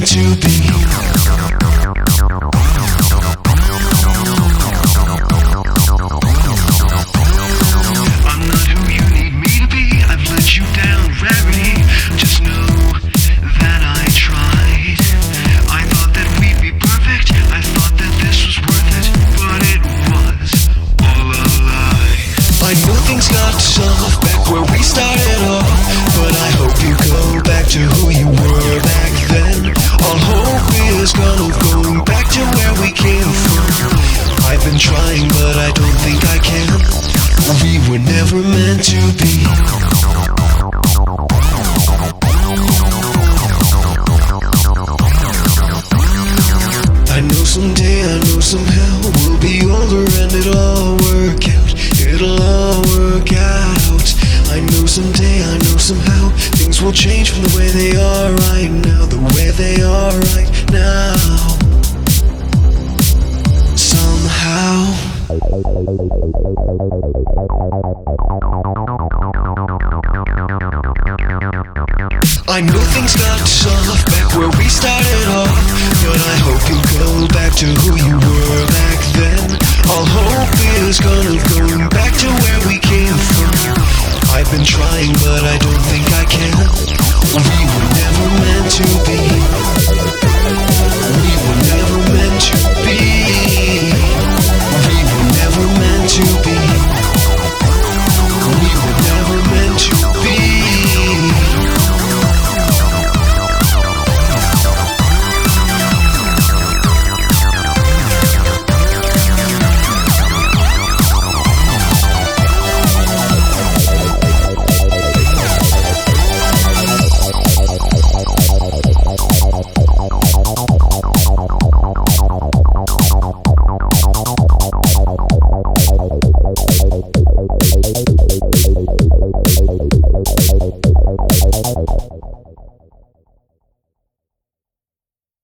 meant to be. I'm not who you need me to be. I've let you down, rarity. Just know that I tried. I thought that we'd be perfect. I thought that this was worth it, but it was all a lie. I know things got tough back where we started off, but I hope you go back to who you were back then. All hope is gone, going back to where we came from. I've been trying, but I don't think I can. We were never meant to be. I know someday, I know somehow we'll be older and it'll all work out. It'll all work out. I know someday, I know somehow things will change from the way they are right now. The way they are right now. Somehow.